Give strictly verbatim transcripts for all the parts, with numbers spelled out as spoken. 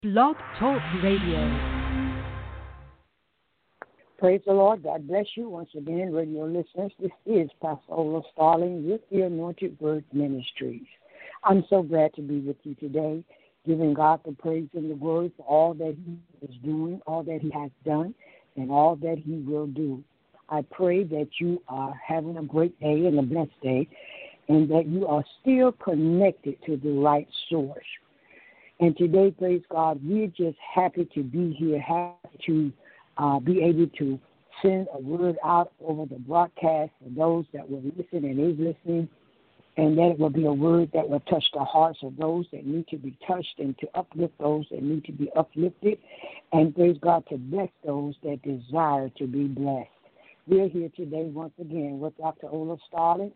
Blog Talk Radio. Praise the Lord. God bless you once again, radio listeners. This is Pastor Ola Starling with the Anointed Word Ministries. I'm so glad to be with you today, giving God the praise and the glory for all that He is doing, all that He has done, and all that He will do. I pray that you are having a great day and a blessed day, and that you are still connected to the right source. And today, praise God, we're just happy to be here, happy to uh, be able to send a word out over the broadcast for those that will listen and is listening, and that it will be a word that will touch the hearts of those that need to be touched and to uplift those that need to be uplifted, and praise God to bless those that desire to be blessed. We're here today once again with Doctor Ola Starling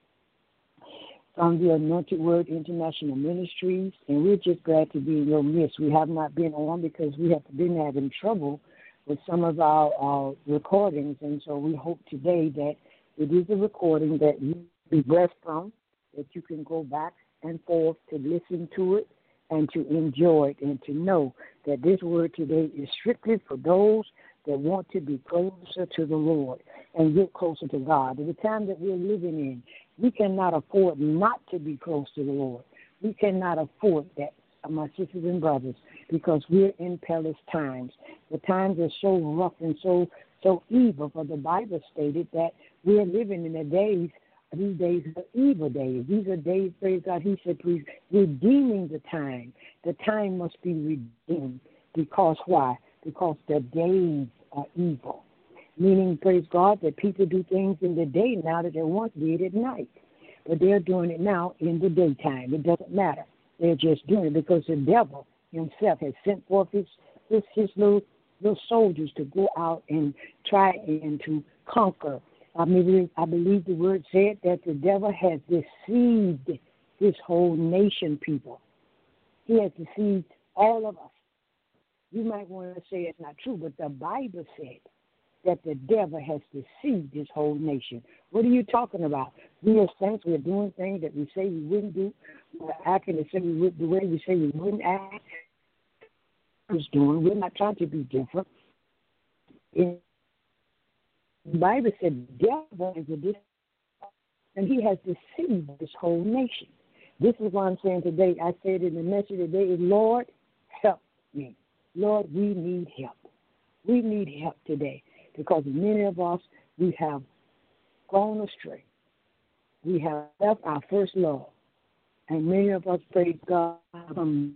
from the Anointed Word International Ministries, and we're just glad to be in your midst. We have not been on because we have been having trouble with some of our uh, recordings, and so we hope today that it is a recording that you be blessed from, that you can go back and forth to listen to it and to enjoy it and to know that this word today is strictly for those that want to be closer to the Lord and get closer to God. At the time that we're living in, we cannot afford not to be close to the Lord. We cannot afford that, my sisters and brothers, because we're in perilous times. The times are so rough and so so evil, for the Bible stated that we're living in the days, these days are evil days. These are days, praise God, He said, please, redeeming the time. The time must be redeemed. Because why? Because the days are evil. Meaning, praise God, that people do things in the day now that they once did at night. But they're doing it now in the daytime. It doesn't matter. They're just doing it because the devil himself has sent forth his, his, his little, little soldiers to go out and try and to conquer. I mean, I believe the word said that the devil has deceived his whole nation, people. He has deceived all of us. You might want to say it's not true, but the Bible said that the devil has deceived his whole nation. What are you talking about? We as saints, we're doing things that we say we wouldn't do. We're acting the, say we would, the way we say we wouldn't act. We're doing. We're not trying to be different. In the Bible said the devil is a deceiver, and he has deceived this whole nation. This is what I'm saying today. I said in the message today is, Lord, help me. Lord, we need help. We need help today because many of us, we have gone astray. We have left our first love. And many of us, praise God, um,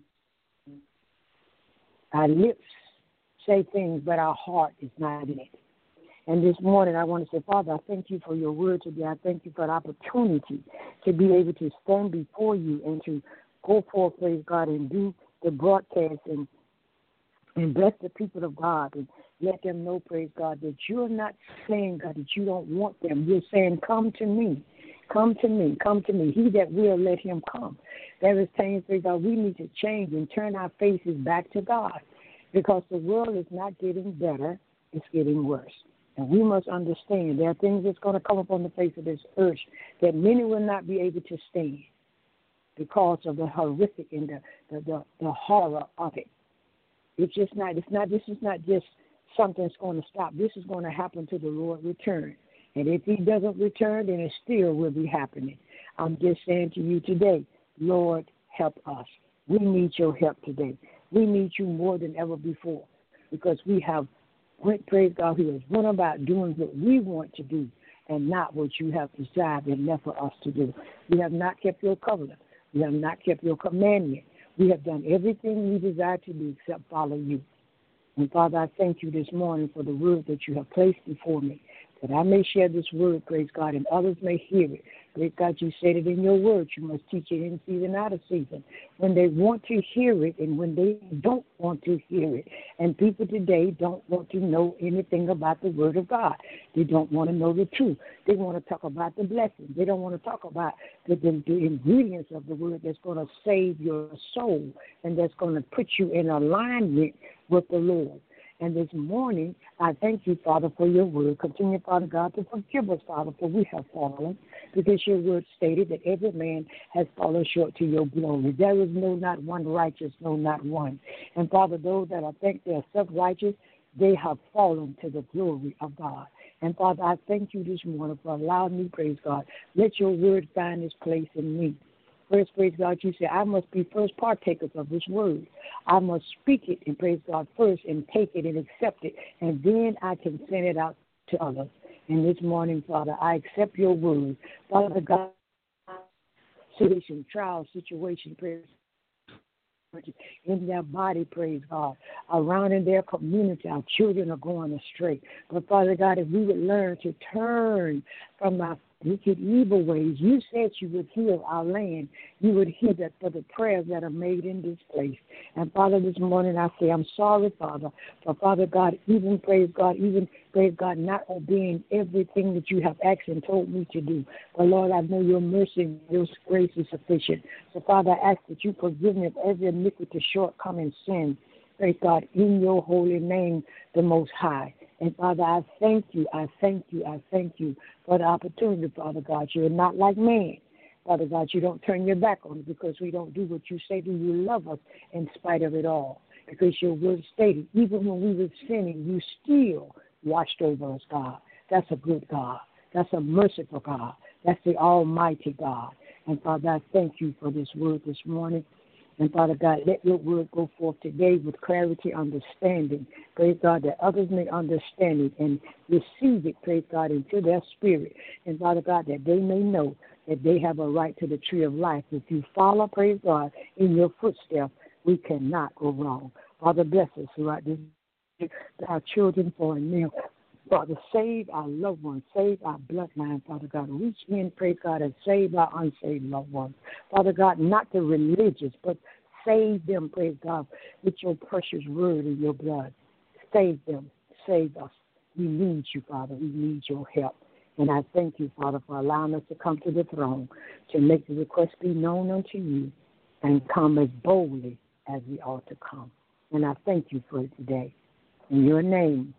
our lips say things, but our heart is not in it. And this morning I want to say, Father, I thank you for your word today. I thank you for the opportunity to be able to stand before you and to go forth, praise God, and do the broadcast and And bless the people of God and let them know, praise God, that you're not saying, God, that you don't want them. You're saying, come to me, come to me, come to me. He that will, let him come. There is things, praise God, we need to change and turn our faces back to God because the world is not getting better. It's getting worse. And we must understand there are things that's going to come up on the face of this earth that many will not be able to stand because of the horrific and the, the, the, the horror of it. It's just not, it's not, this is not just something that's going to stop. This is going to happen till the Lord return. And if he doesn't return, then it still will be happening. I'm just saying to you today, Lord, help us. We need your help today. We need you more than ever before because we have, praise God, who has went about doing what we want to do and not what you have desired and left for us to do. We have not kept your covenant. We have not kept your commandment. We have done everything we desire to do except follow you. And, Father, I thank you this morning for the word that you have placed before me, that I may share this word, praise God, and others may hear it. Praise God, you said it in your word. You must teach it in season, out of season. When they want to hear it and when they don't want to hear it. And people today don't want to know anything about the word of God. They don't want to know the truth. They want to talk about the blessings. They don't want to talk about the, the, the ingredients of the word that's going to save your soul and that's going to put you in alignment with the Lord. And this morning, I thank you, Father, for your word. Continue, Father God, to forgive us, Father, for we have fallen, because your word stated that every man has fallen short to your glory. There is no, not one righteous, no, not one. And, Father, those that I think they are self-righteous, they have fallen to the glory of God. And, Father, I thank you this morning for allowing me, praise God. Let your word find its place in me. First, praise God, you say, I must be first partakers of this word. I must speak it and praise God first and take it and accept it, and then I can send it out to others. And this morning, Father, I accept your word. Father God, situation, trial, situation, praise in their body, praise God, around in their community, our children are going astray. But Father God, if we would learn to turn from our wicked evil ways, you said you would heal our land. You would heal that for the prayers that are made in this place. And Father, this morning I say I'm sorry, Father, for Father God, even praise God, even praise God, not obeying everything that you have asked and told me to do. But Lord, I know your mercy and your grace is sufficient. So Father, I ask that you forgive me of every iniquity, shortcoming, sin. Praise God, in your holy name, the Most High. And Father, I thank you, I thank you, I thank you for the opportunity, Father God. You're not like man. Father God, you don't turn your back on us because we don't do what you say do. You love us in spite of it all. Because your word stated, even when we were sinning, you still watched over us, God. That's a good God. That's a merciful God. That's the almighty God. And Father, I thank you for this word this morning. And Father God, let your word go forth today with clarity, understanding. Praise God, that others may understand it and receive it, praise God, into their spirit. And Father God, that they may know that they have a right to the tree of life. If you follow, praise God, in your footsteps, we cannot go wrong. Father, bless us throughout this, our children, for and now. Father, save our loved ones, save our bloodline, Father God. Reach in, praise God, and save our unsaved loved ones. Father God, not the religious, but save them, praise God, with your precious word and your blood. Save them, save us. We need you, Father. We need your help. And I thank you, Father, for allowing us to come to the throne to make the request be known unto you and come as boldly as we ought to come. And I thank you for it today. In your name,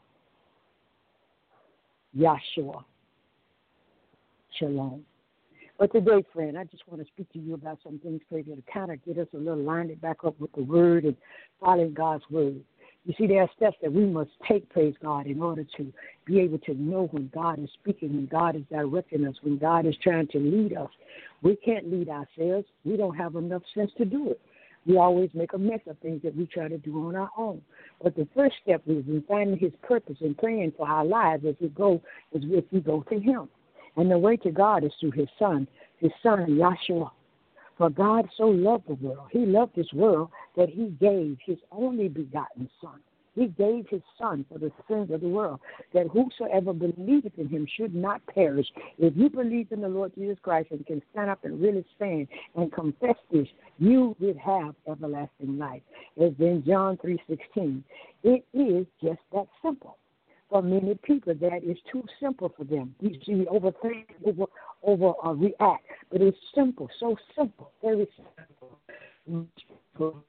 Yahshua. Shalom. But today, friend, I just want to speak to you about some things, pray, to kind of get us a little lined it back up with the word and following God's word. You see, there are steps that we must take, praise God, in order to be able to know when God is speaking, when God is directing us, when God is trying to lead us. We can't lead ourselves. We don't have enough sense to do it. We always make a mess of things that we try to do on our own. But the first step is in finding his purpose and praying for our lives as we go, is if we go to him. And the way to God is through his son, his son, Yahshua. For God so loved the world. He loved this world that he gave his only begotten son. He gave his son for the sins of the world, that whosoever believeth in him should not perish. If you believe in the Lord Jesus Christ and can stand up and really stand and confess this, you will have everlasting life. As in John three sixteen, it is just that simple. For many people, that is too simple for them. You see, we overthink, over, over uh, react, but it's simple, so simple, very simple.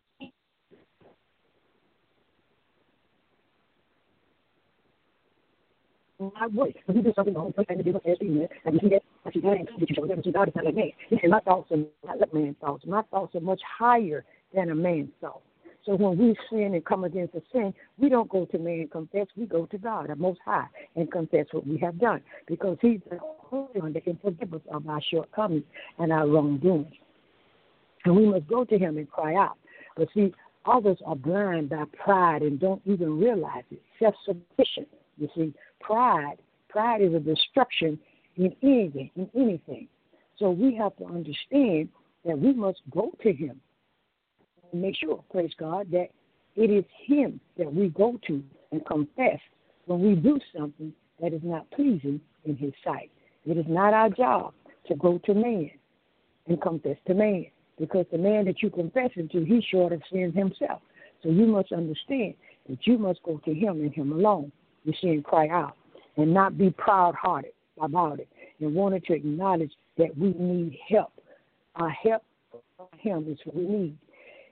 My voice. When you do something wrong, sometimes you do it every minute, and you see that, and you can't you show them, God is not like me. He said, my thoughts are not like man's thoughts. My thoughts are much higher than a man's thoughts. So when we sin and come against a sin, we don't go to man and confess. We go to God, the Most High, and confess what we have done, because he's the only one that can forgive us of our shortcomings and our wrongdoings. And we must go to him and cry out. But see, others are blind by pride and don't even realize it. Self-sufficient. You see, pride, pride is a destruction in anything, in anything. So we have to understand that we must go to him and make sure, praise God, that it is him that we go to and confess when we do something that is not pleasing in his sight. It is not our job to go to man and confess to man, because the man that you confessing to, he's short of sin himself. So you must understand that you must go to him and him alone. You see, and cry out, and not be proud-hearted about it, and wanted to acknowledge that we need help. Our help from him is what we need.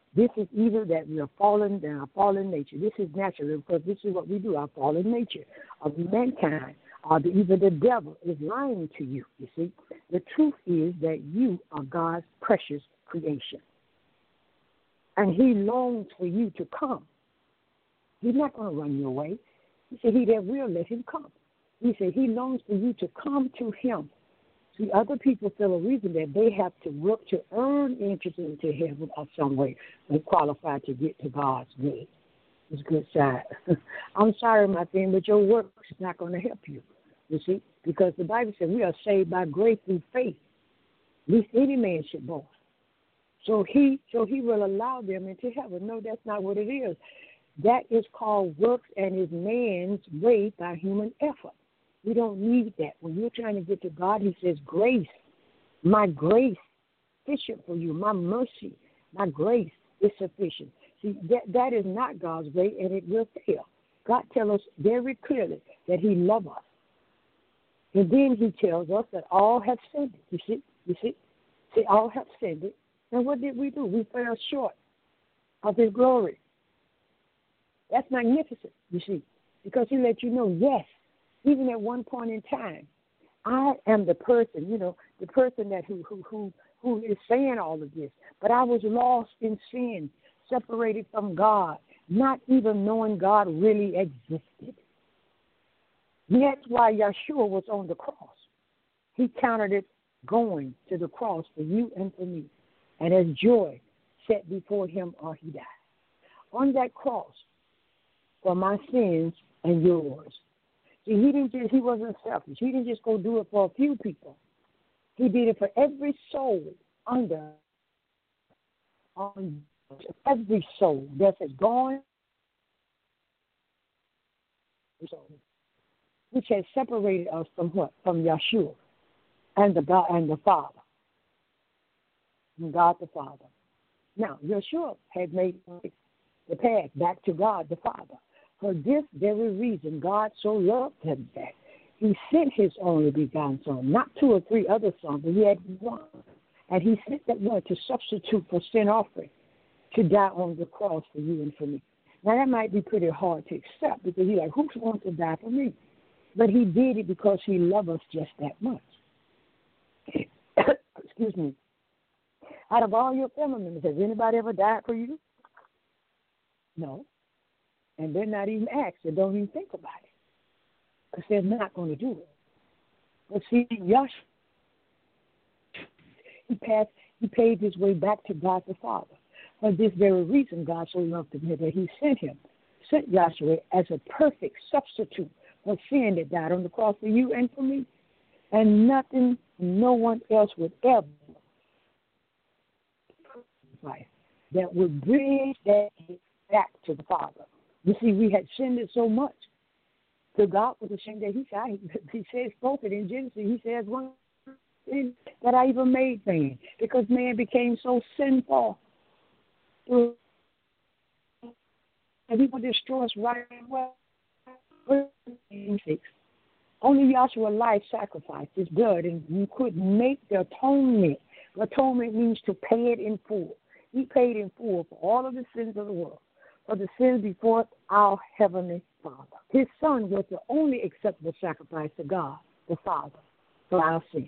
This is either that we are fallen in our fallen nature. This is natural because this is what we do, our fallen nature of mankind. Or the, either the devil is lying to you, you see. The truth is that you are God's precious creation. And he longs for you to come. He's not going to run you away. He said, he that will, let him come. He said, he longs for you to come to him. See, other people feel a reason that they have to work to earn entrance into heaven or some way. They're qualified to get to God's good. His good side. I'm sorry, my friend, but your work is not going to help you, you see, because the Bible says we are saved by grace through faith. Least any man should boast. So he, so he will allow them into heaven. No, that's not what it is. That is called works and is man's way by human effort. We don't need that. When you're trying to get to God, he says, grace, my grace sufficient for you. My mercy, my grace is sufficient. See, that, that is not God's way, and it will fail. God tells us very clearly that he loves us. And then he tells us that all have sinned. You see? You see? See, all have sinned. And what did we do? We fell short of his glory. That's magnificent, you see, because he let you know, yes, even at one point in time, I am the person, you know, the person that who who who, who is saying all of this. But I was lost in sin, separated from God, not even knowing God really existed. That's why Yeshua was on the cross. He counted it going to the cross for you and for me. And as joy set before him, or he died. On that cross, for my sins and yours. See, he didn't just, he wasn't selfish. He didn't just go do it for a few people. He did it for every soul under, on every soul that has gone, which has separated us from what? From Yeshua and the God and the Father. From God the Father. Now, Yeshua had made the path back to God the Father. For this very reason, God so loved him that he sent his only begotten Son, not two or three other sons, but he had one. And he sent that one to substitute for sin offering, to die on the cross for you and for me. Now, that might be pretty hard to accept because you're like, who's going to die for me? But he did it because he loved us just that much. Excuse me. Out of all your family members, has anybody ever died for you? No. And they're not even asked. They don't even think about it because they're not going to do it. But see, Yahshua, he passed, he paved his way back to God the Father. For this very reason, God so loved him that he sent him, sent Yahshua as a perfect substitute for sin that died on the cross for you and for me. And nothing, no one else would ever that would bring that back to the Father. You see, we had sinned it so much. So God was ashamed that he said, he says, spoke it in Genesis. He says, one thing that I even made man, because man became so sinful. And he will destroy us right away. Only Yahshua's life sacrificed his blood, and you couldn't make the atonement. The atonement means to pay it in full. He paid in full for all of the sins of the world, for the sins before our Heavenly Father. His Son was the only acceptable sacrifice to God, the Father, for our sins.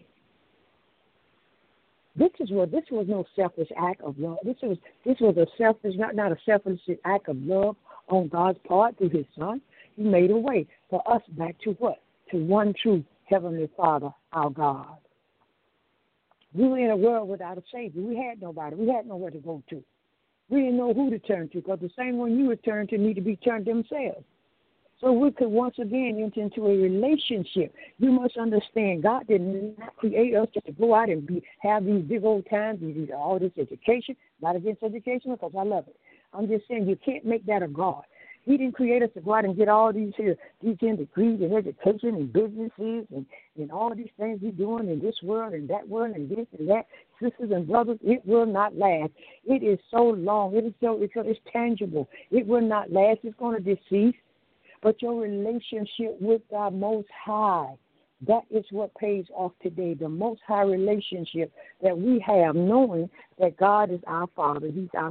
This is what this was no selfish act of love. This was this was a selfish, not, not a selfish act of love on God's part through his Son. He made a way for us back to what? To one true Heavenly Father, our God. We were in a world without a Savior. We had nobody. We had nowhere to go to. We didn't know who to turn to because the same one you would turn to need to be turned themselves. So we could once again enter into a relationship. You must understand, God did not create us just to go out and be, have these big old times, these, all this education. Not against education because I love it. I'm just saying you can't make that a God. He didn't create us to go out and get all these here, these degrees in education and businesses and, and all these things we're doing in this world and that world and this and that. Sisters and brothers, it will not last. It is so long. It is so it's, it's tangible. It will not last. It's going to decease. But your relationship with God Most High, that is what pays off today. The Most High relationship that we have, knowing that God is our Father. He's our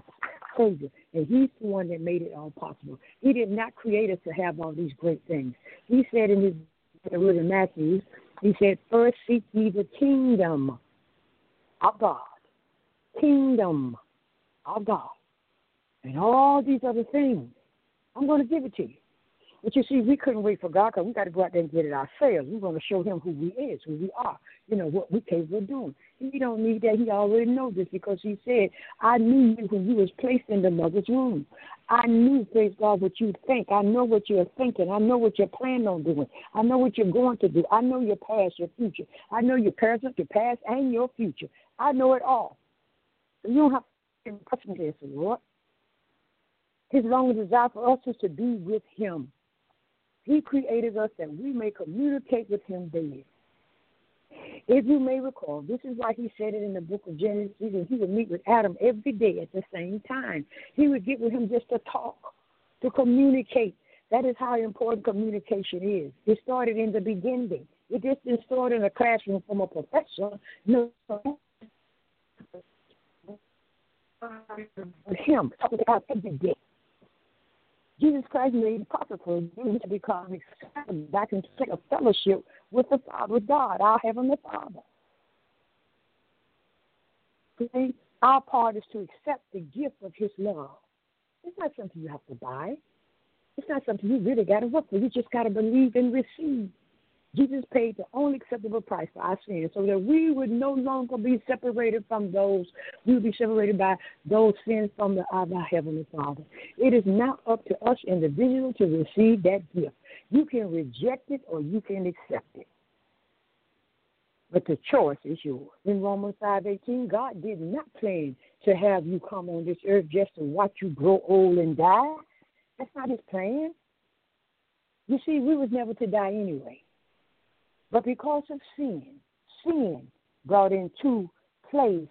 Savior, and He's the one that made it all possible. He did not create us to have all these great things. He said in His word in Matthew, He said, first seek ye the kingdom of God, kingdom of God, and all these other things. I'm going to give it to you. But you see, we couldn't wait for God because we got to go out there and get it ourselves. We're going to show Him who we is, who we are, you know, what we're capable of doing. He don't need that. He already knows this because He said, I knew you when you was placed in the mother's womb. I knew, praise God, what you think. I know what you're thinking. I know what you're planning on doing. I know what you're going to do. I know your past, your future. I know your present, your past, and your future. I know it all. So you don't have to question this, Lord. His long desire for us is to be with Him. He created us that we may communicate with Him daily. If you may recall, this is why He said it in the book of Genesis, and He would meet with Adam every day at the same time. He would get with him just to talk, to communicate. That is how important communication is. It started in the beginning. It just didn't start in a classroom from a professor. No, with Him, talking to God every day. Jesus Christ made it possible for you to become accepted back into a fellowship with the Father, with God, our Heavenly Father. See, our part is to accept the gift of His love. It's not something you have to buy. It's not something you really got to work for. You just got to believe and receive. Jesus paid the only acceptable price for our sins so that we would no longer be separated from those. We would be separated by those sins from the, our Heavenly Father. It is now up to us individually to receive that gift. You can reject it or you can accept it. But the choice is yours. In Romans five eighteen, God did not plan to have you come on this earth just to watch you grow old and die. That's not His plan. You see, we was never to die anyway. But because of sin, sin brought into place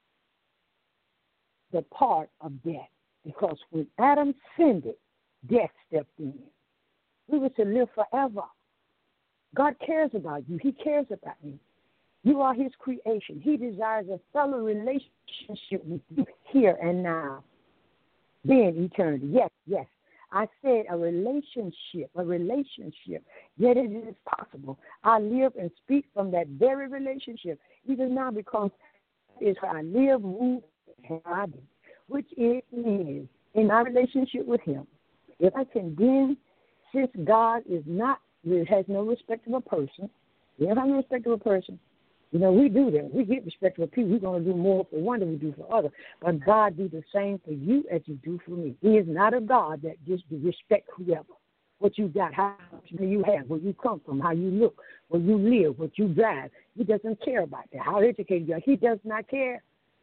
the part of death. Because when Adam sinned it, death stepped in. We were to live forever. God cares about you. He cares about you. You are His creation. He desires a fellow relationship with you here and now. Being eternity. Yes, yes. I said a relationship, a relationship. Yet it is possible. I live and speak from that very relationship, even now, because it's how I live, move, and I do, which it is in my relationship with Him. If I can then, since God is not, has no respect of a person, we don't have no respect of a person. You know, we do that. We get respect for people. We're going to do more for one than we do for others. But God do the same for you as you do for me. He is not a God that just respect whoever. What you got, how much you have, where you come from, how you look, where you live, what you drive. He doesn't care about that. How educated you are. He does not care.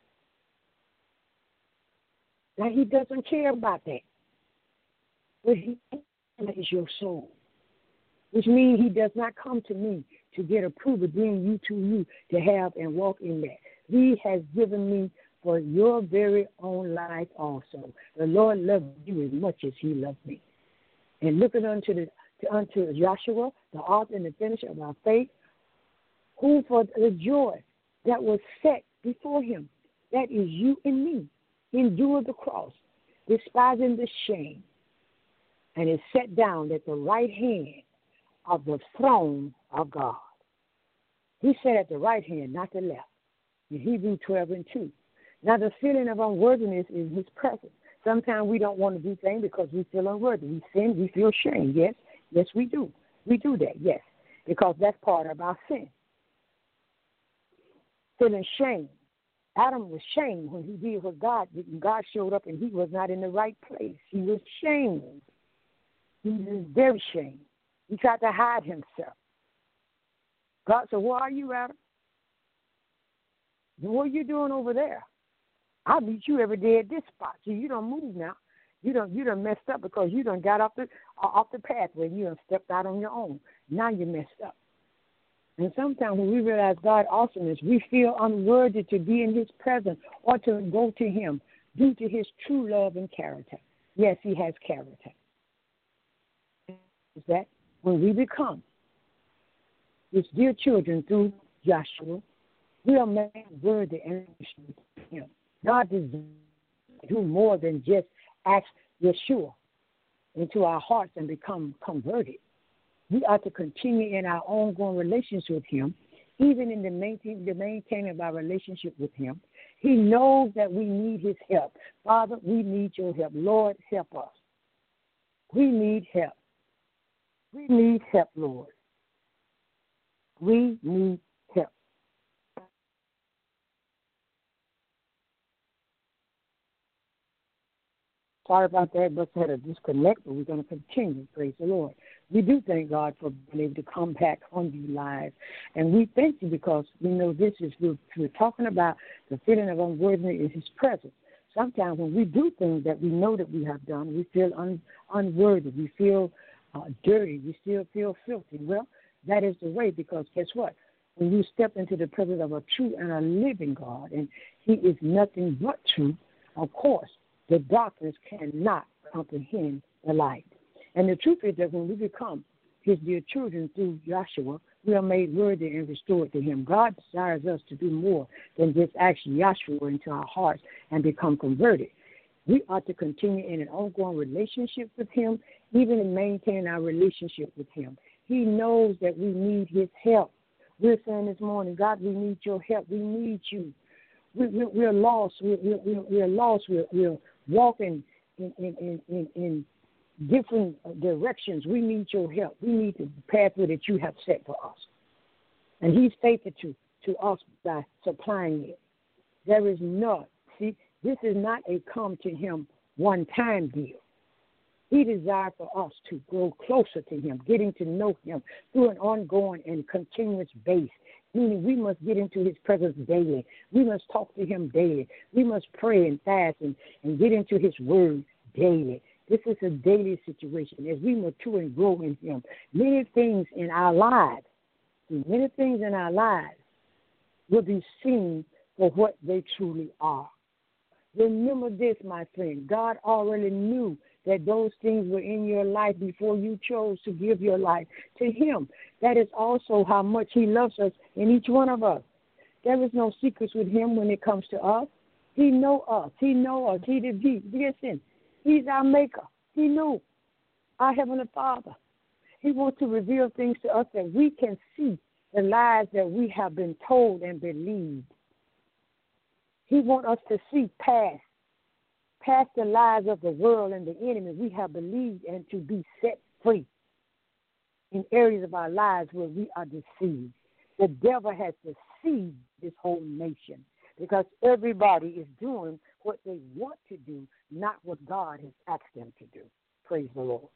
Now, He doesn't care about that. But He is your soul, which means He does not come to me to get approval, bring you to you to have and walk in that. He has given me for your very own life also. The Lord loved you as much as He loved me. And looking unto the to, unto Joshua, the author and the finisher of our faith, who for the joy that was set before Him, that is you and me, endured the cross, despising the shame, and is set down at the right hand of the throne of God. He sat at the right hand, not the left. In Hebrews twelve and two. Now the feeling of unworthiness is His presence. Sometimes we don't want to do things because we feel unworthy. We sin, we feel shame. Yes, yes, we do. We do that, yes, because that's part of our sin. Feeling shame. Adam was shamed when he did what God did, and God showed up and he was not in the right place. He was shamed. He was very shamed. He tried to hide himself. God said, where are you, Adam? What are you doing over there? I'll meet you every day at this spot. See, you don't move now. You don't you done messed up because you done got off the uh, off the pathway. You done stepped out on your own. Now you're messed up. And sometimes when we realize God's awesomeness, we feel unworthy to be in His presence or to go to Him due to His true love and character. Yes, He has character. Is that when we become His dear children through Joshua, we are made worthy and Him. God desires do more than just ask Yeshua into our hearts and become converted. We are to continue in our ongoing relationship with him, even in the, maintain, the maintaining of our relationship with him. He knows that we need his help. Father, we need your help. Lord, help us. We need help. We need help, Lord. We need help. Sorry about that, but had a disconnect, but we're going to continue. Praise the Lord. We do thank God for being able to come back on you live. And we thank you because we know this is, we're, we're talking about the feeling of unworthiness in his presence. Sometimes when we do things that we know that we have done, we feel un, unworthy. We feel uh, dirty. We still feel filthy. Well, that is the way, because guess what? When you step into the presence of a true and a living God, and he is nothing but truth, of course, the darkness cannot comprehend the light. And the truth is that when we become his dear children through Yahshua, we are made worthy and restored to him. God desires us to do more than just ask Yahshua into our hearts and become converted. We are to continue in an ongoing relationship with him, even in maintaining our relationship with him. He knows that we need his help. We're saying this morning, God, we need your help. We need you. We, we, we're lost. We're, we're, we're lost. We're, we're walking in, in, in, in, in different directions. We need your help. We need the pathway that you have set for us. And he's faithful to, to us by supplying it. There is not. See, this is not a come to him one-time deal. He desires for us to grow closer to him, getting to know him through an ongoing and continuous base, meaning we must get into his presence daily. We must talk to him daily. We must pray and fast and, and get into his word daily. This is a daily situation. As we mature and grow in him, many things in our lives, many things in our lives will be seen for what they truly are. Remember this, my friend. God already knew that those things were in your life before you chose to give your life to him. That is also how much he loves us in each one of us. There is no secrets with him when it comes to us. He know us. He know us. He did. He, listen, he's our maker. He knew our Heavenly Father. He wants to reveal things to us that we can see the lies that we have been told and believed. He wants us to see past, past the lies of the world and the enemy we have believed, and to be set free in areas of our lives where we are deceived. The devil has deceived this whole nation because everybody is doing what they want to do, not what God has asked them to do. Praise the Lord.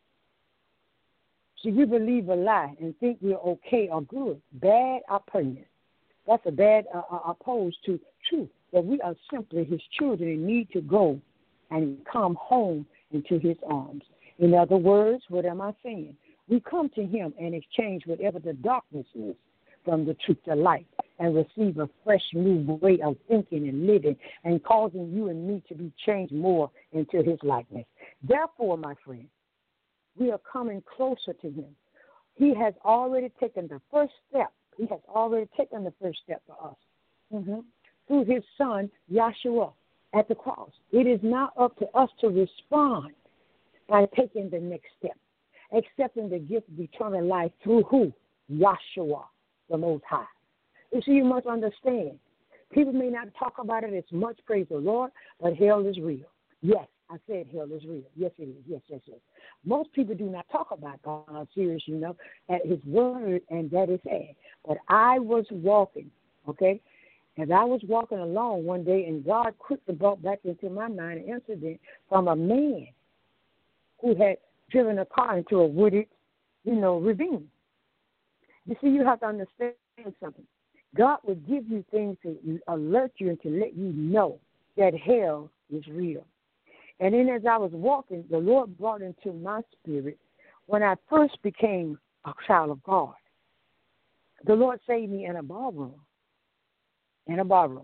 So you believe a lie and think we're okay or good, bad or permanent. That's a bad uh, uh, opposed to truth, that we are simply his children and need to go and come home into his arms. In other words, what am I saying? We come to him and exchange whatever the darkness is from the truth to light and receive a fresh new way of thinking and living and causing you and me to be changed more into his likeness. Therefore, my friend, we are coming closer to him. He has already taken the first step. He has already taken the first step for us mm-hmm. through his son, Yahshua, at the cross. It is now up to us to respond by taking the next step, accepting the gift of eternal life through who? Yahshua, the Most High. You see, you must understand, people may not talk about it as much, praise the Lord, but hell is real. Yes, I said hell is real. Yes, it is. Yes, yes, yes. Most people do not talk about God serious, you know, at his word, and that is sad. But I was walking, okay, as I was walking along one day, and God quickly brought back into my mind an incident from a man who had driven a car into a wooded, you know, ravine. You see, you have to understand something. God will give you things to alert you and to let you know that hell is real. And then as I was walking, the Lord brought into my spirit, when I first became a child of God, the Lord saved me in a ballroom. In a ballroom.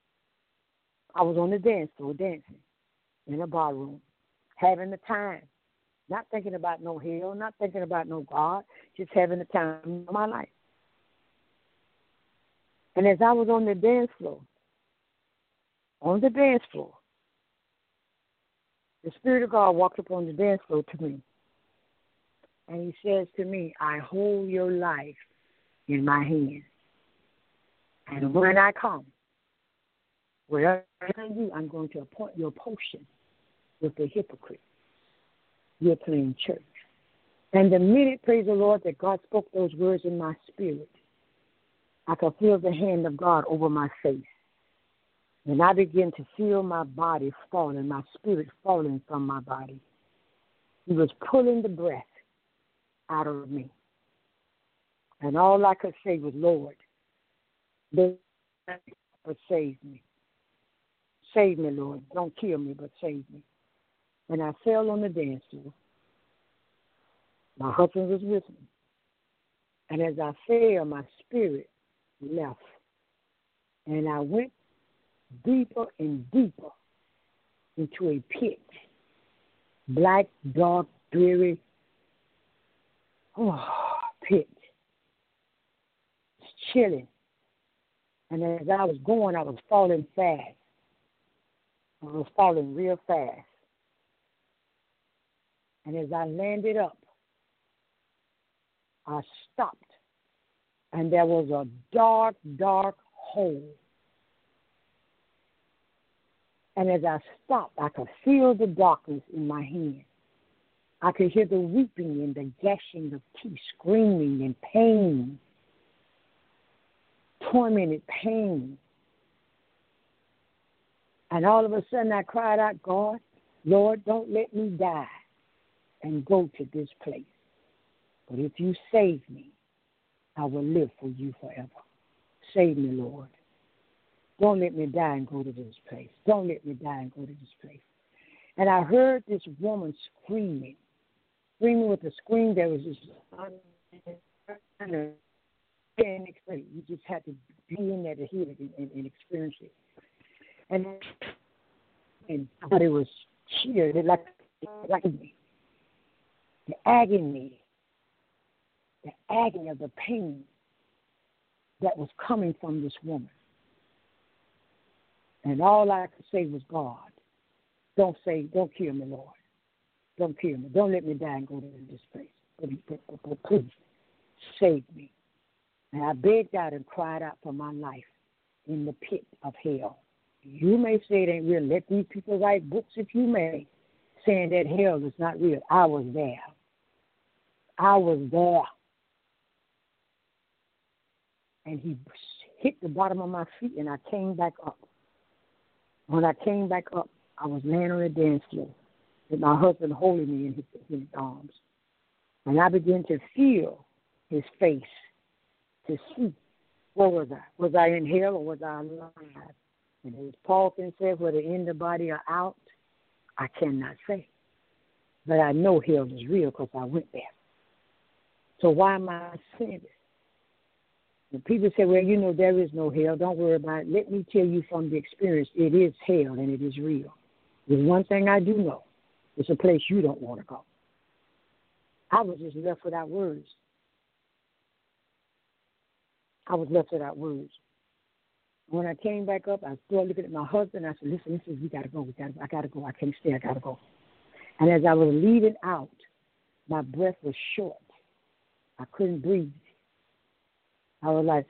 I was on the dance floor dancing in a ballroom, having the time, not thinking about no hell, not thinking about no God, just having the time of my life. And as I was on the dance floor, on the dance floor, The Spirit of God walked up on the dance floor to me, and he says to me, I hold your life in my hand. And when I come, wherever you, I'm going to appoint your portion with the hypocrite. You're playing church. And the minute, praise the Lord, that God spoke those words in my spirit, I could feel the hand of God over my face. And I began to feel my body falling, my spirit falling from my body. He was pulling the breath out of me. And all I could say was, Lord, but save me. Save me, Lord. Don't kill me, but save me. And I fell on the dance floor. My husband was with me. And as I fell, my spirit left. And I went deeper and deeper into a pit. Black, dark, dreary oh, pit. It's chilling. And as I was going, I was falling fast. I was falling real fast. And as I landed up, I stopped. And there was a dark, dark hole. And as I stopped, I could feel the darkness in my hand. I could hear the weeping and the gashing of teeth, screaming and pain, tormented pain. And all of a sudden I cried out, God, Lord, don't let me die and go to this place. But if you save me, I will live for you forever. Save me, Lord. Don't let me die and go to this place. Don't let me die and go to this place. And I heard this woman screaming, screaming with a scream that was just, can't explain. You just had to be in there to hear it and, and, and experience it. And, and but it was sheer, like, like the agony, the agony of the pain that was coming from this woman. And all I could say was, God, don't say, don't kill me, Lord. Don't kill me. Don't let me die and go to this place. But, but, but, but please, save me. And I begged out and cried out for my life in the pit of hell. You may say it ain't real. Let these people write books if you may, saying that hell is not real. I was there. I was there. And he hit the bottom of my feet, and I came back up. When I came back up, I was laying on the dance floor with my husband holding me in his, in his arms. And I began to feel his face, to see, where was I? Was I in hell or was I alive? And as Paul can say, whether in the body or out, I cannot say. But I know hell is real because I went there. So why am I saying this? When people say, well, you know, there is no hell, don't worry about it. Let me tell you from the experience, it is hell and it is real. There's one thing I do know. It's a place you don't want to go. I was just left without words. I was left without words. When I came back up, I started looking at my husband. I said, listen, listen, we got to go. We gotta, I got to go. I can't stay. I got to go. And as I was leaving out, my breath was short. I couldn't breathe. I was like,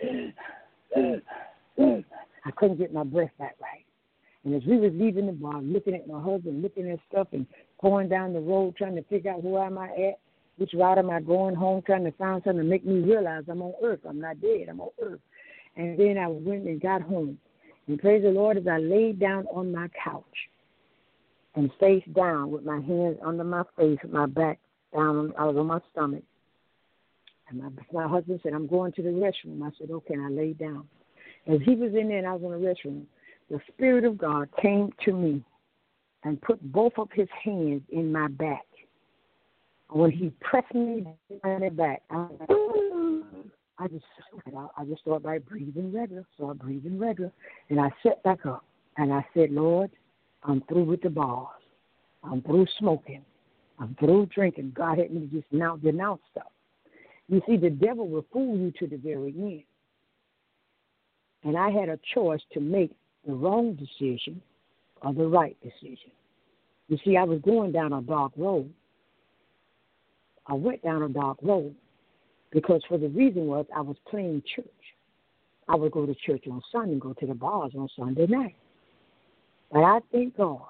I couldn't get my breath back right. And as we was leaving the bar, looking at my husband, looking at stuff and going down the road, trying to figure out where am I at, which route am I going home, trying to find something to make me realize I'm on earth. I'm not dead. I'm on earth. And then I went and got home. And praise the Lord, as I laid down on my couch and face down with my hands under my face, with my back down, I was on my stomach. And my, my husband said, I'm going to the restroom. I said, okay, and I laid down. As he was in there and I was in the restroom, the Spirit of God came to me and put both of his hands in my back. When he pressed me on the back, I, I just I just started by breathing regular, started breathing regular. And I sat back up and I said, Lord, I'm through with the bars. I'm through smoking. I'm through drinking. God had me to just now denounce stuff. You see, the devil will fool you to the very end. And I had a choice to make the wrong decision or the right decision. You see, I was going down a dark road. I went down a dark road because for the reason was I was playing church. I would go to church on Sunday and go to the bars on Sunday night. But I thank God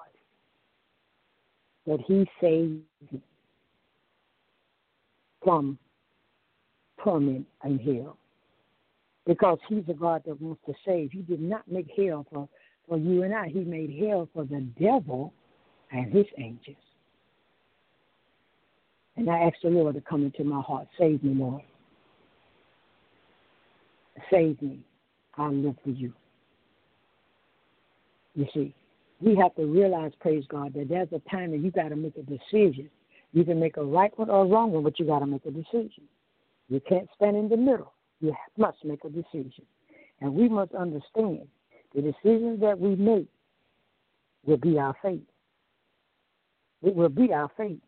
that he saved me from torment and hell. Because he's a God that wants to save. He did not make hell for, for you and I. He made hell for the devil and his angels. And I asked the Lord to come into my heart. Save me, Lord. Save me. I live for you. You see, we have to realize, praise God, that there's a time that you got to make a decision. You can make a right one or a wrong one, but you got to make a decision. You can't stand in the middle. You must make a decision. And we must understand the decisions that we make will be our fate. It will be our fate.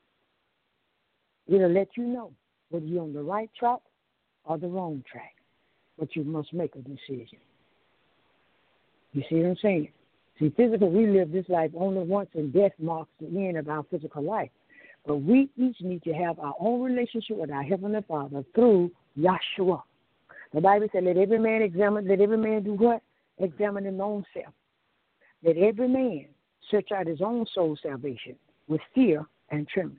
It'll let you know whether you're on the right track or the wrong track. But you must make a decision. You see what I'm saying? See, physical, we live this life only once, and death marks the end of our physical life. But we each need to have our own relationship with our Heavenly Father through Yahshua. The Bible said, let every man examine, let every man do what? Examine his own self. Let every man search out his own soul salvation with fear and trembling.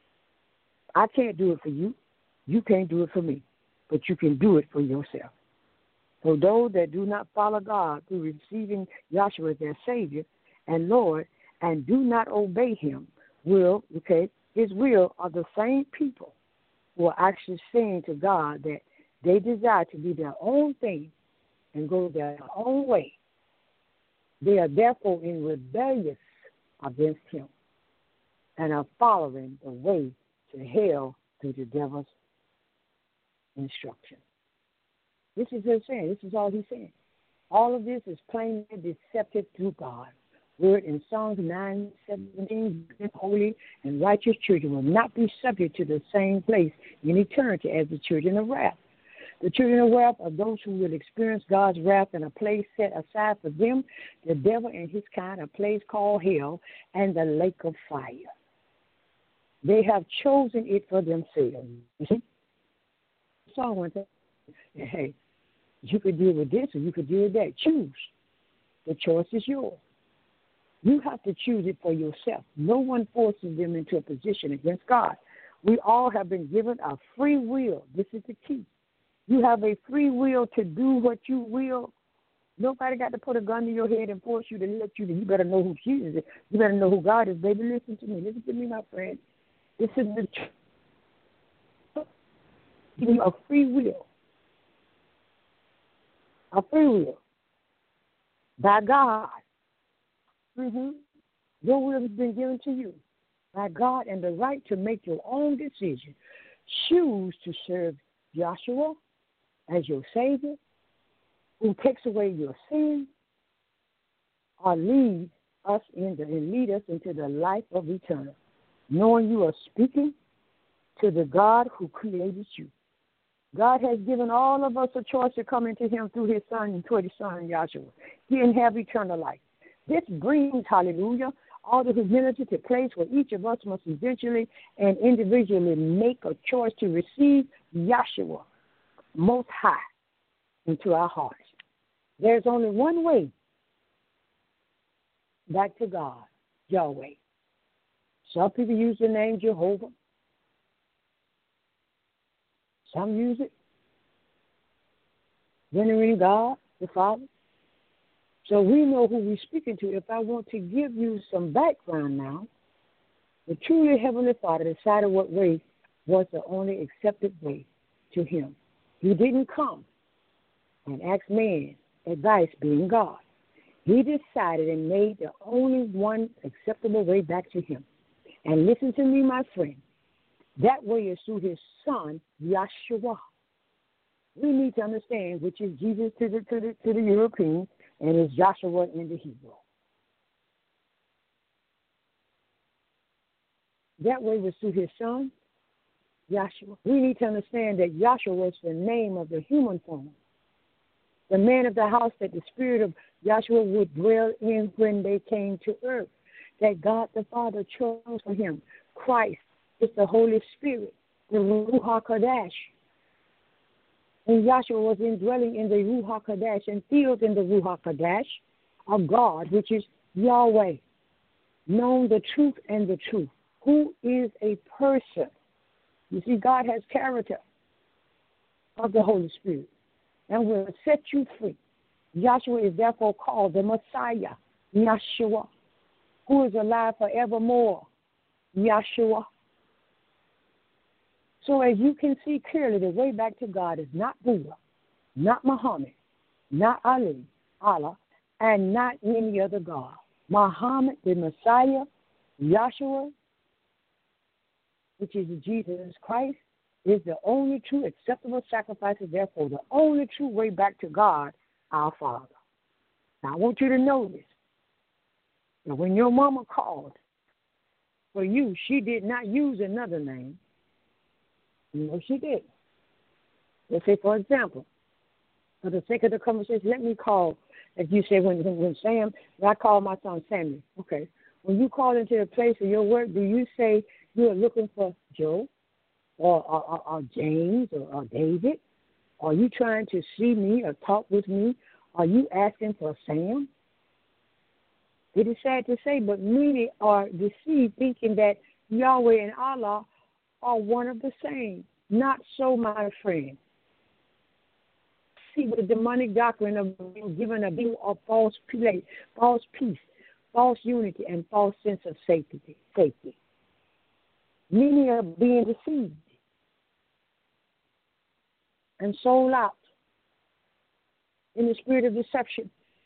I can't do it for you. You can't do it for me. But you can do it for yourself. So those that do not follow God through receiving Yahshua as their Savior and Lord and do not obey him will, okay, his will are the same people who are actually saying to God that they desire to do their own thing and go their own way. They are therefore in rebellion against him and are following the way to hell through the devil's instruction. This is what he's saying. This is all he's saying. All of this is plainly deceptive to God. Word in Psalms nine seventeen, holy and righteous children will not be subject to the same place in eternity as the children of wrath. The children of wrath are those who will experience God's wrath in a place set aside for them, the devil and his kind, a place called hell, and the lake of fire. They have chosen it for themselves. You see? So one thing, hey, you could deal with this or you could deal with that. Choose. The choice is yours. You have to choose it for yourself. No one forces them into a position against God. We all have been given a free will. This is the key. You have a free will to do what you will. Nobody got to put a gun to your head and force you to let you. You better know who Jesus is. You better know who God is, baby. Listen to me. Listen to me, my friend. This is the truth. Give you a free will. A free will. By God. Mm-hmm. Your will has been given to you by God and the right to make your own decision. Choose to serve Joshua as your Savior, who takes away your sin, or lead us into and lead us into the life of eternal, knowing you are speaking to the God who created you. God has given all of us a choice to come into him through his son and through his son, Yahshua. He can have eternal life. This brings, hallelujah, all the humility to place where each of us must eventually and individually make a choice to receive Yahshua Most High into our hearts. There's only one way back to God, Yahweh. Some people use the name Jehovah. Some use it, venerating God, the Father. So we know who we're speaking to. If I want to give you some background now, the truly Heavenly Father decided what way was the only accepted way to him. He didn't come and ask man advice, being God. He decided and made the only one acceptable way back to him. And listen to me, my friend. That way is through his son, Yahshua. We need to understand which is Jesus to the, to the, to the European and is Joshua in the Hebrew. That way was through his son, Yahshua. We need to understand that Yahshua was the name of the human form, the man of the house that the spirit of Yahshua would dwell in when they came to earth. that God the Father chose for him. Christ is the Holy Spirit, the Ruach HaKodesh. And Yahshua was indwelling in the Ruach HaKodesh and filled in the Ruach HaKodesh of God, which is Yahweh, known the truth and the truth. Who is a person? You see, God has character of the Holy Spirit and will set you free. Yahshua is therefore called the Messiah, Yahshua, who is alive forevermore, Yahshua. So as you can see clearly, the way back to God is not Buddha, not Muhammad, not Ali, Allah, and not any other God. Muhammad, the Messiah, Yahshua, which is Jesus Christ, is the only true acceptable sacrifice, and therefore the only true way back to God, our Father. Now, I want you to know this. Now, when your mama called for you, she did not use another name. You know she did. Let's say, for example, for the sake of the conversation, let me call, as you say, when, when Sam, when I call my son Samuel, okay. When you call into the place of your work, do you say you are looking for Joe or, or, or, or James or, or David? Are you trying to see me or talk with me? Are you asking for Sam? It is sad to say, but many are deceived, thinking that Yahweh and Allah are one of the same. Not so, my friend. See, the demonic doctrine of giving a view of false peace, false peace, false unity, and false sense of safety. Safety. Many are being deceived and sold out in the spirit of deception.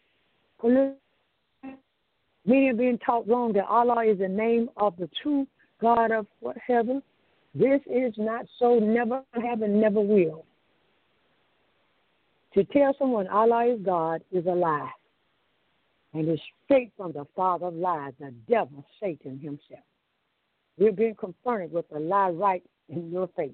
Many are being taught wrong that Allah is the name of the true God of what heaven. This is not so, never have and never will. To tell someone Allah is God is a lie, and it's straight from the father of lies, the devil, Satan himself. We're being confronted with a lie right in your face.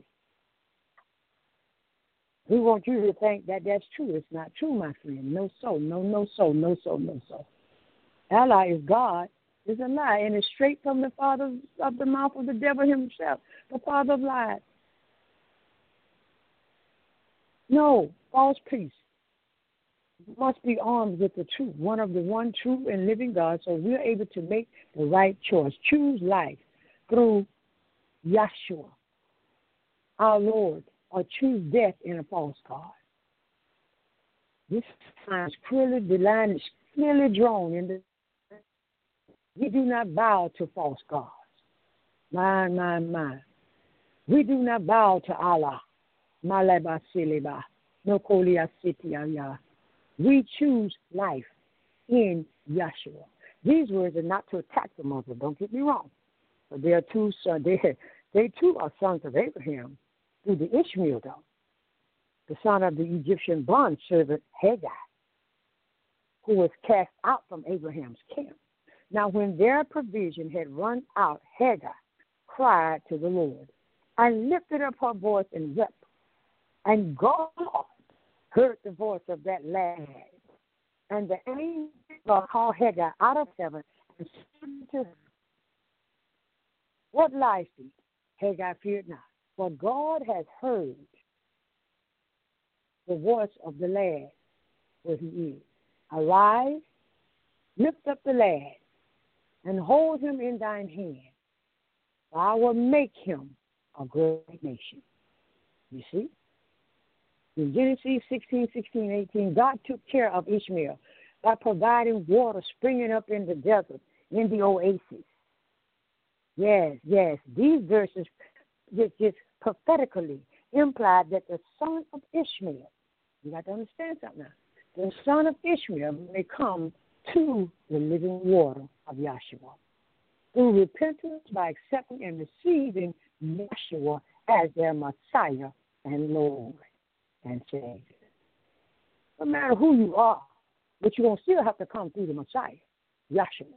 We want you to think that that's true. It's not true, my friend. No so, no, no so, no so, no so. Allah is God is a lie, and it's straight from the father of the mouth of the devil himself, the father of lies. No, false peace must be armed with the truth, one of the one true and living God, so we're able to make the right choice. Choose life through Yahshua, our Lord, or choose death in a false God. This line is clearly, the line is clearly drawn in the. We do not bow to false gods. My, my, my. We do not bow to Allah. Maleba sileba. No kolia sitiaya. We choose life in Yahshua. These words are not to attack the Muslim, don't get me wrong. But they are two sons, they, they too are sons of Abraham through the Ishmael, though, the son of the Egyptian bondservant Hagar, who was cast out from Abraham's camp. Now, when their provision had run out, Hagar cried to the Lord and lifted up her voice and wept. And God heard the voice of that lad. And the angel called Hagar out of heaven and said to her, "What lies thee?" Hagar feared not, for God has heard the voice of the lad where he is. Arise, lift up the lad, and hold him in thine hand. For I will make him a great nation. You see? In Genesis sixteen, sixteen, eighteen, God took care of Ishmael by providing water springing up in the desert, in the oasis. Yes, yes. These verses just, just prophetically implied that the son of Ishmael, you got to understand something now, the son of Ishmael may come to the living water of Yahshua through repentance by accepting and receiving Yahshua as their Messiah and Lord and Savior. No matter who you are, but you're going to still have to come through the Messiah, Yahshua.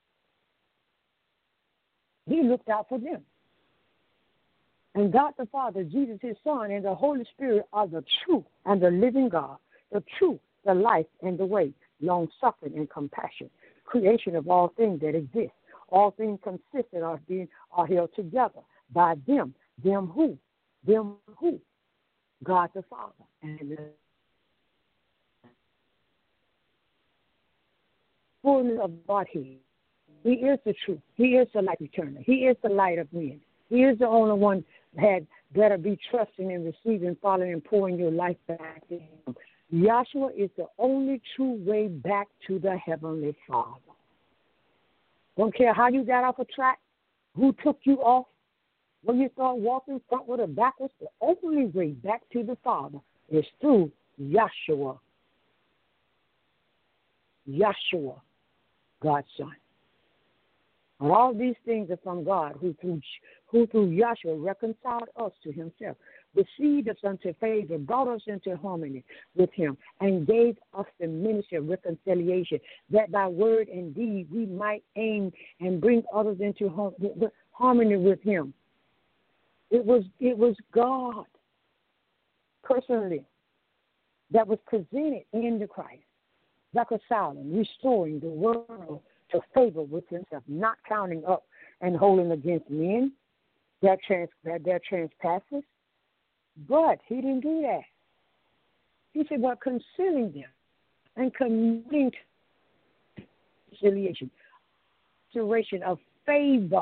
He looked out for them. And God the Father, Jesus his Son, and the Holy Spirit are the true and the living God, the truth, the life, and the way, long-suffering and compassion, creation of all things that exist, All things consistent are being are held together by them. Them who? Them who? God the Father. And the fullness of Godhead. He is the truth. He is the light eternal. He is the light of men. He is the only one that had better be trusting and receiving, following, and pouring your life back to him. Yahshua is the only true way back to the Heavenly Father. Don't care how you got off a track, who took you off, when you start walking frontward or backwards, the only way back to the Father is through Yahshua. Yahshua, God's Son. And all these things are from God, who through, who through Yahshua reconciled us to himself, received us unto favor, brought us into harmony with him, and gave us the ministry of reconciliation, that by word and deed we might aim and bring others into harmony with him. It was, it was God, personally, that was presented in the Christ, reconciling, restoring the world to favor with himself, not counting up and holding against men their, trans, their, their trespasses. But he didn't do that. He said, but concealing them and committing to reconciliation, restoration of favor.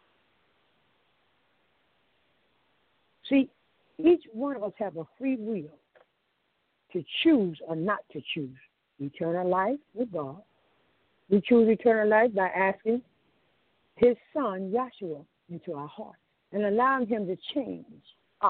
See, each one of us have a free will to choose or not to choose eternal life with God. We choose eternal life by asking his Son, Yahshua, into our hearts and allowing him to change us.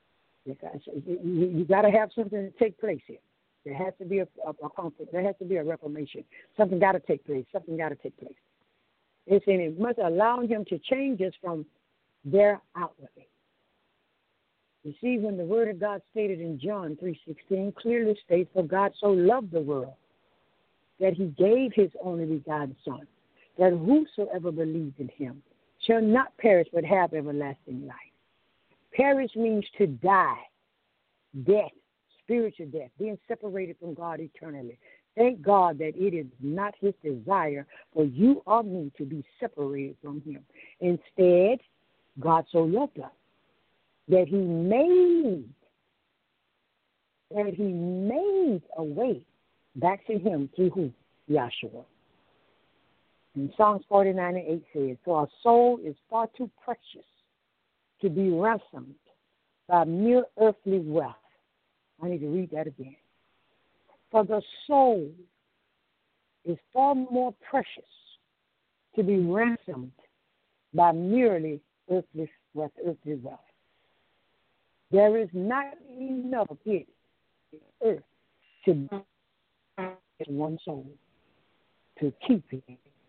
You got to have something to take place here. There has to be a, a, a conflict. There has to be a reformation. Something got to take place. Something got to take place. It's in it must allow him to change us from there outwardly. You see, when the word of God stated in John three sixteen clearly states, for God so loved the world that he gave his only begotten Son, that whosoever believes in him shall not perish but have everlasting life. Perish means to die, death, spiritual death, being separated from God eternally. Thank God that it is not his desire for you or me to be separated from him. Instead, God so loved us that he made, that he made a way back to him through who? Yahshua. And Psalms forty-nine and eight says, for our soul is far too precious to be ransomed by mere earthly wealth. I need to read that again. For the soul is far more precious to be ransomed by merely earthly wealth. Earthly wealth. There is not enough of it in earth to buy one soul, to keep it.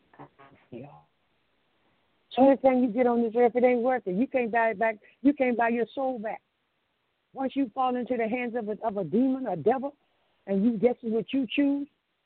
So anything you get on this earth, it ain't worth it. You can't buy it back. You can't buy your soul back. Once you fall into the hands of a, of a demon, a devil, and you guess what you choose,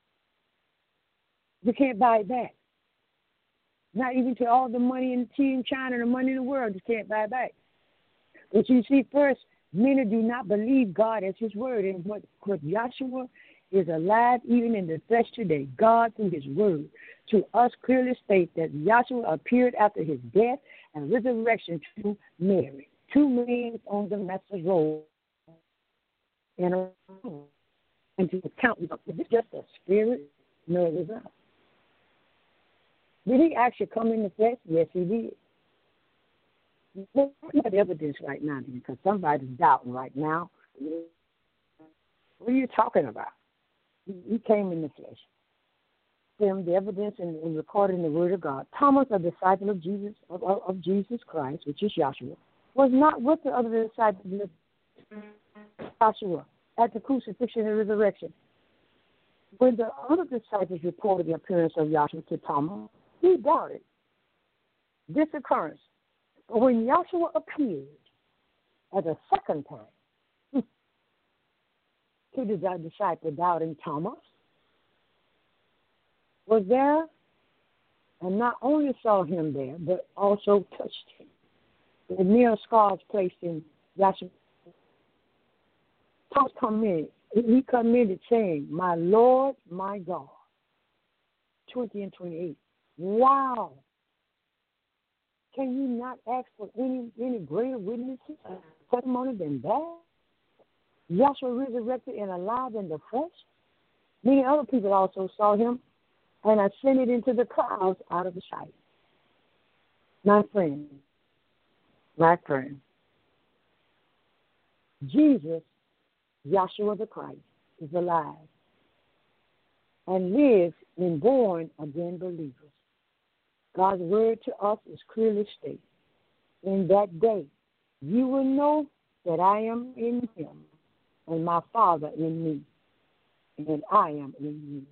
you can't buy it back. Not even to all the money in the tea in China and the money in the world, you can't buy it back. But you see, first, many do not believe God as his word. And what, what Yahshua is alive even in the flesh today. God, through his word, to us clearly states that Yahshua appeared after his death and resurrection to Mary. Two men on the master's robe in a room. And to account, is this just a spirit? No, it was not. Did he actually come in the flesh? Yes, he did. Look at the evidence right now, because somebody's doubting right now. What are you talking about? He came in the flesh. Them the evidence and, and recorded in the Word of God. Thomas, a disciple of Jesus of, of, of Jesus Christ, which is Yahshua, was not with the other disciples of Yahshua at the crucifixion and resurrection. When the other disciples reported the appearance of Yahshua to Thomas, he doubted this occurrence. But when Yahshua appeared at a second time to the disciple doubting Thomas, was there and not only saw him there, but also touched him. The nail scars placed in Yahshua. Thomas commented, he commented saying, my Lord, my God. twenty and twenty-eight. Wow. Can you not ask for any any greater witnesses, testimony than that? Joshua resurrected and alive in the flesh. Many other people also saw him and ascended into the clouds out of the sight. My friend, my friend, Jesus, Joshua the Christ, is alive and lives in born-again believers. God's word to us is clearly stated. In that day, you will know that I am in him and my Father in me, and I am in you.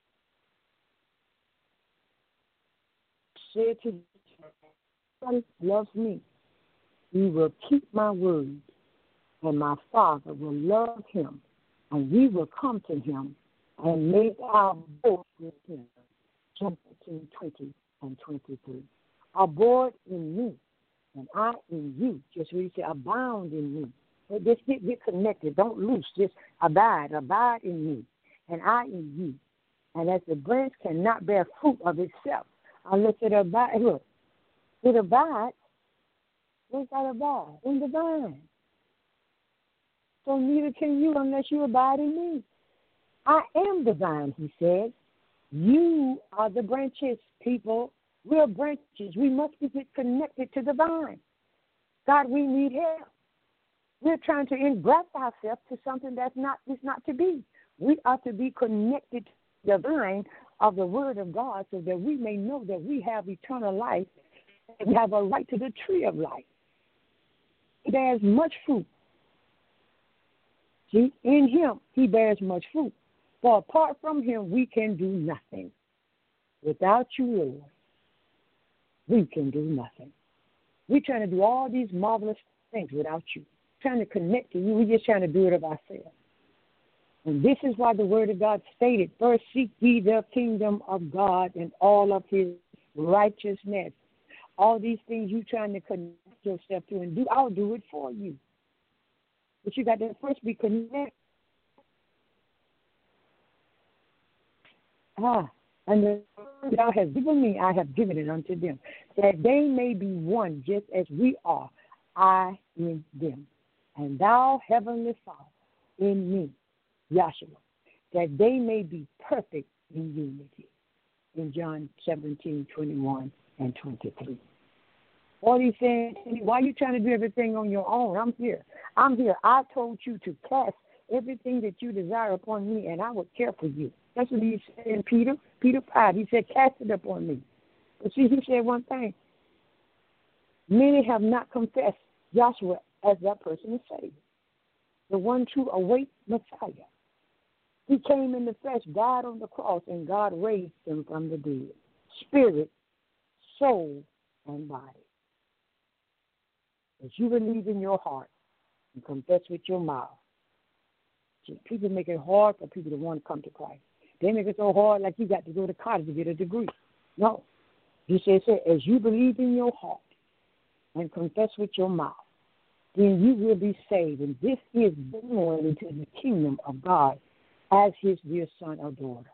Said to Son loves me, he will keep my word, and my Father will love him, and we will come to him and make our boast with him. John fifteen, twenty and twenty-three. Abide in me, and I in you. Just what he said, abound in me. But just get, get connected. Don't lose. Just abide. Abide in me, and I in you. And as the branch cannot bear fruit of itself unless it abide, look, it abides. Where's that abide? In the vine. So neither can you unless you abide in me. I am the vine, he says. You are the branches, people. We're branches. We must be connected to the vine. God, we need help. We're trying to engraft ourselves to something that's not, is not to be. We are to be connected to the vine of the Word of God so that we may know that we have eternal life and we have a right to the tree of life. He bears much fruit. See, in him, he bears much fruit. For apart from him, we can do nothing. Without you, Lord, we can do nothing. We're trying to do all these marvelous things without you. Trying to connect to you. We're just trying to do it of ourselves. And this is why the Word of God stated, first seek ye the kingdom of God and all of his righteousness. All these things you're trying to connect yourself to and do, I'll do it for you. But you got to first be connected. Ah, and the word thou hast given me, I have given it unto them, that they may be one just as we are, I in them, and thou, heavenly Father, in me, Yahshua, that they may be perfect in unity. In John seventeen, twenty-one and twenty-three. All he's saying, why are you trying to do everything on your own? I'm here. I'm here. I told you to cast everything that you desire upon me, and I will care for you. That's what he said in Peter. Peter five, he said, cast it upon me. But see, he said one thing. Many have not confessed Joshua as that person is Savior, the one true await Messiah. He came in the flesh, died on the cross, and God raised him from the dead, spirit, soul, and body. As you believe in your heart and confess with your mouth. See, people make it hard for people to want to come to Christ. They make it so hard like you got to go to college to get a degree. No. He says, as you believe in your heart and confess with your mouth, then you will be saved. And this is born into the kingdom of God as his dear son or daughter.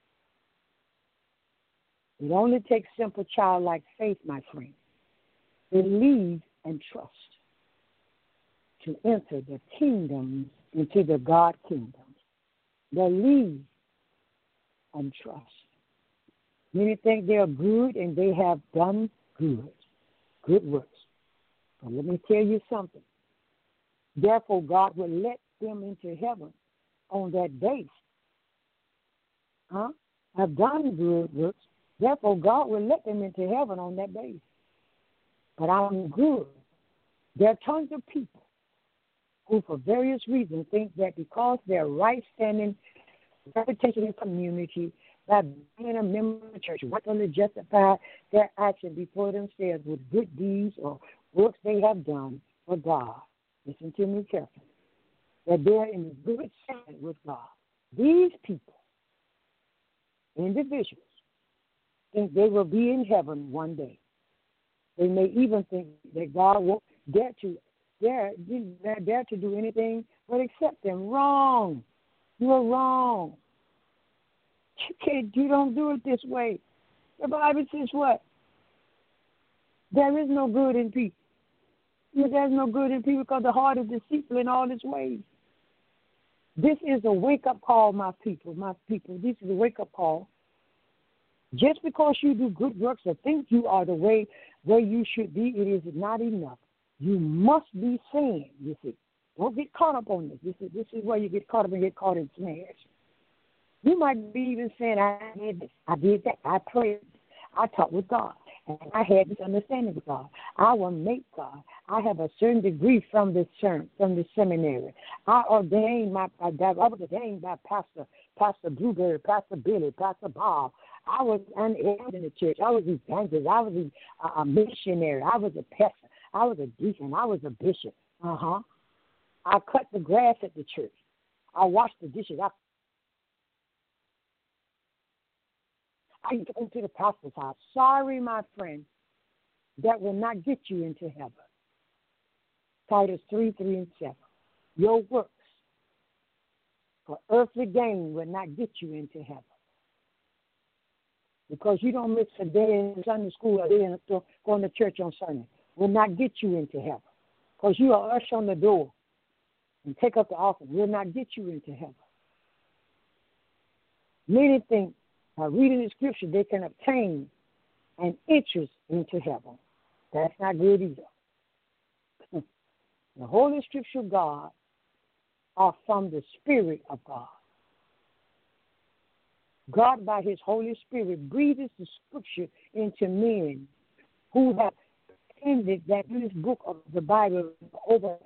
It only takes simple childlike faith, my friend. Believe and trust to enter the kingdoms, into the God kingdoms. Believe and trust. Many think they are good and they have done good, good works. But let me tell you something. Therefore, God will let them into heaven on that day. Huh? Have done good works. Therefore, God will let them into heaven on that day. But I'm good. There are tons of people who, for various reasons, think that because they're right standing, reputation in community, by being a member of the church, regularly justify their action before themselves with good deeds or works they have done for God. Listen to me carefully. That they're in good standing with God. These people, individuals, think they will be in heaven one day. They may even think that God won't dare to dare, dare to do anything but accept them. Wrong. You are wrong. You can't, you don't do it this way. The Bible says what? There is no good in people. There's no good in people because the heart is deceitful in all its ways. This is a wake-up call, my people, my people. This is a wake-up call. Just because you do good works or think you are the way where you should be, it is not enough. You must be saying, you see. Don't get caught up on this. This is, this is where you get caught up and get caught in snares. You might be even saying, I did this, I did that, I prayed, I talked with God, and I had this understanding with God. I will make God. I have a certain degree from this term, from this seminary. I ordained my, I was ordained by Pastor, Pastor Blueberry, Pastor Billy, Pastor Bob. I was an elder in the church. I was an evangelist. I was a, a missionary. I was a pastor. I was a deacon. I was a bishop. Uh-huh. I cut the grass at the church. I washed the dishes. I, I go to the pastor's house. Sorry, my friend, that will not get you into heaven. Titus three, three, and seven. Your works for earthly gain will not get you into heaven. Because you don't miss a day in Sunday school or day in the store, going to church on Sunday, will not get you into heaven. Because you are usher on the door and take up the offering, will not get you into heaven. Many think by reading the scripture they can obtain an entrance into heaven. That's not good either. The Holy Scripture of God are from the Spirit of God. God, by His Holy Spirit, breathes the Scripture into men who have ended that this book of the Bible over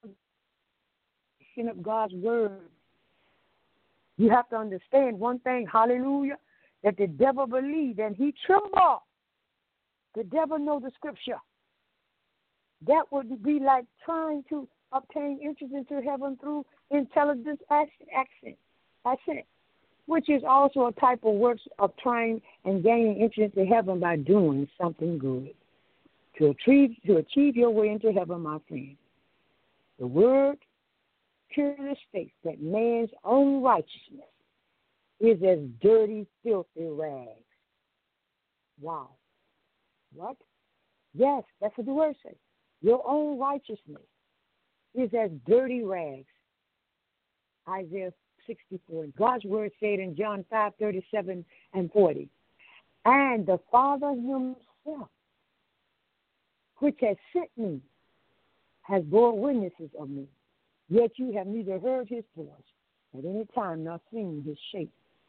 of God's Word. You have to understand one thing, hallelujah, that the devil believes and he trembles. The devil knows the Scripture. That would be like trying to obtain entrance into heaven through intelligence accent, accent, which is also a type of works of trying and gaining entrance into heaven by doing something good. To achieve, to achieve your way into heaven, my friend, the Word clearly states that man's own righteousness is as dirty, filthy rags. Wow. What? Yes, that's what the Word says. Your own righteousness is as dirty rags. Isaiah sixty-four. God's Word said in John five, thirty-seven and forty. And the Father Himself, which has sent me, has bore witnesses of me. Yet you have neither heard His voice at any time nor seen His shape.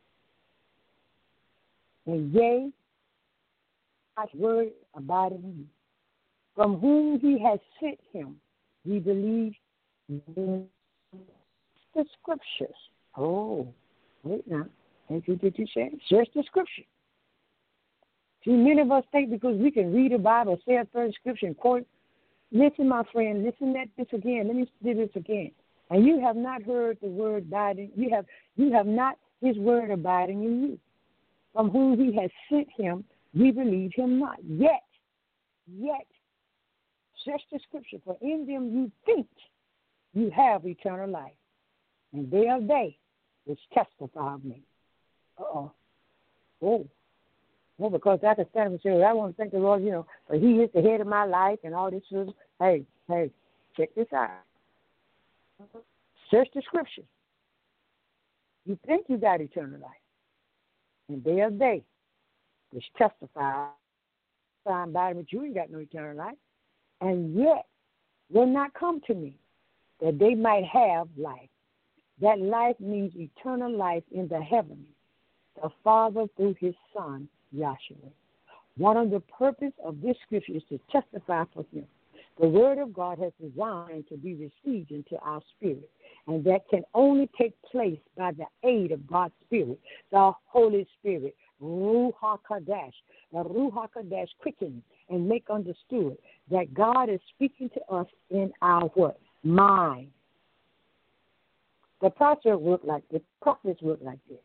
And yea, God's word abideth in you. From whom He has sent Him, we believe in the Scriptures. Oh, wait now. Thank you, did you say? Search the Scripture. See, many of us think because we can read the Bible, say a third Scripture, and quote. Listen, my friend, listen to this again. Let me do this again. And you have not heard the word abiding. You have, you have not His word abiding in you. From whom He has sent Him, we believe Him not. Yet, yet, search the Scripture, for in them you think you have eternal life. And they are they which testify of me. Uh-oh. Oh. Well, because I can stand up and say, well, I want to thank the Lord, you know, for He is the head of my life and all this. Hey, hey, check this out. Search the Scriptures. You think you got eternal life. And they are they which testify by them, but you ain't got no eternal life. And yet will not come to me that they might have life. That life means eternal life in the heavens. The Father through His Son, Yahshua. One of the purpose of this scripture is to testify for Him. The Word of God has designed to be received into our spirit, and that can only take place by the aid of God's Spirit, the Holy Spirit, Ruach HaKodesh. The Ruach HaKodesh quickens and make understood that God is speaking to us in our what? Mind. The process work like this. The process work like this.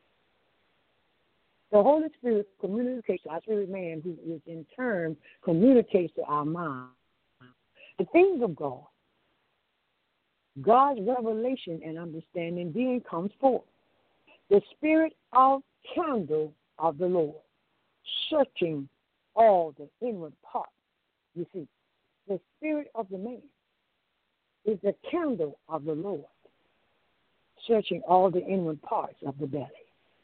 The Holy Spirit communicates to our spirit man, who is in turn communicates to our mind the things of God. God's revelation and understanding being comes forth. The spirit of candle of the Lord, searching all the inward parts You see, the spirit of the man is the candle of the Lord, searching all the inward parts of the belly.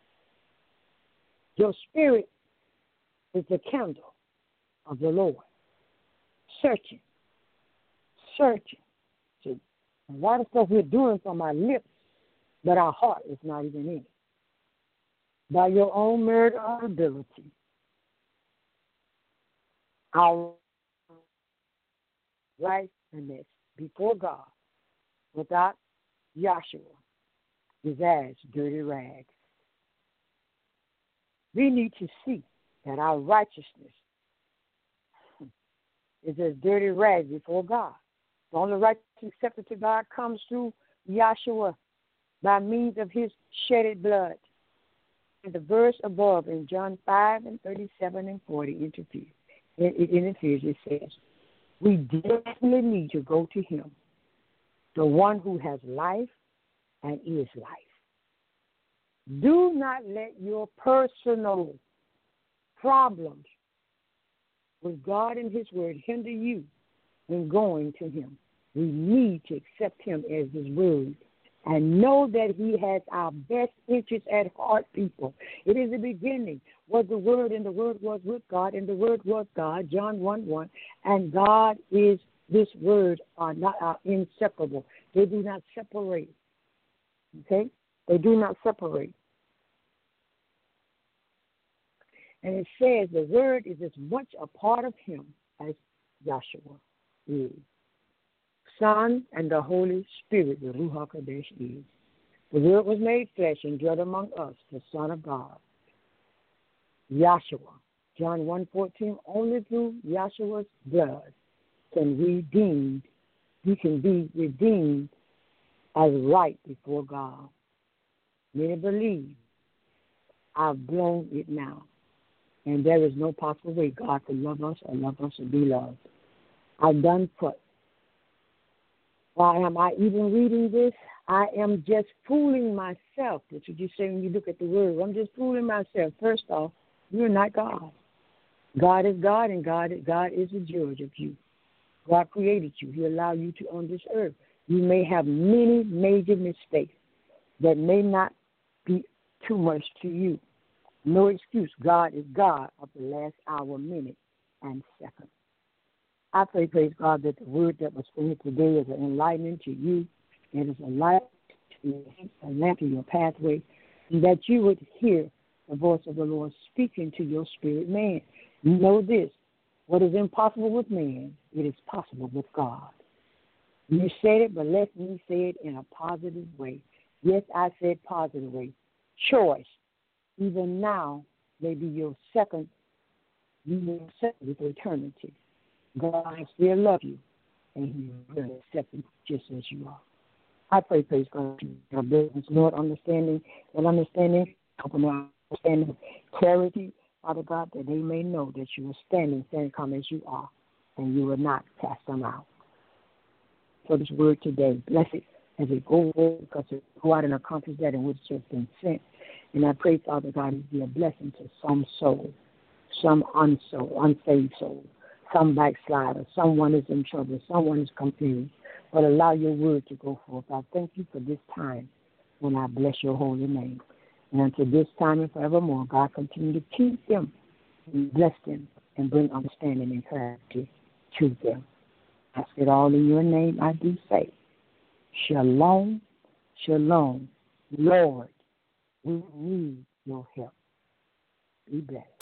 Your spirit is the candle of the Lord, searching, searching. See, a lot of stuff we're doing from our lips, but our heart is not even in it. By your own merit or ability, our righteousness before God without Yahshua is as dirty rags. We need to see that our righteousness is as dirty rags before God. The only righteousness accepted to God comes through Yahshua by means of his shedded blood. And the verse above in John five and thirty-seven and forty interferes. It, it interferes. It says, we definitely need to go to him, the one who has life and is life. Do not let your personal problems with God and his word hinder you in going to him. We need to accept him as his word and know that he has our best interests at heart, people. It is the beginning was the word, and the word was with God, and the word was God, John one one, and God is this word are not are inseparable. They do not separate. Okay? They do not separate. And it says the word is as much a part of him as Yahshua is. Son and the Holy Spirit, the Ruach HaKodesh is. The word was made flesh and dwelt among us, the Son of God. Yahshua, John one fourteen, only through Yahshua's blood can we redeemed, we can be redeemed as right before God. Many believe I've blown it now, and there is no possible way God could love us or love us or be loved. I've done what? Why am I even reading this? I am just fooling myself. That's what you say when you look at the word. I'm just fooling myself. First off, you're not God. God is God, and God, God is the judge of you. God created you. He allowed you to on this earth. You may have many major mistakes that may not be too much to you. No excuse. God is God of the last hour, minute, and second. I pray, praise God, that the word that was spoken today is an enlightenment to you. It is a light to your, a lamp to your pathway, and that you would hear the voice of the Lord speaking to your spirit man. Know this, what is impossible with man, it is possible with God. You said it, but let me say it in a positive way. Yes, I said positive way. Choice, even now, may be your second, you will second with eternity. God still loves you, and he will accept you just as you are. I pray, praise God, your business, Lord, understanding, and understanding, open our understanding, clarity, Father God, that they may know that you are standing, standing calm as you are, and you will not cast them out. For this word today, bless it as it goes forward, because it go out and accomplish that in which it has been sent. And I pray, Father God, it be a blessing to some soul, some unsoul, unsaved soul, some backslider, someone is in trouble, someone is confused. But allow your word to go forth. I thank you for this time, and I bless your holy name. And until this time and forevermore, God, continue to keep them and bless them and bring understanding and clarity to them. I said all in your name I do say, Shalom, Shalom. Lord, we need your help. Be blessed.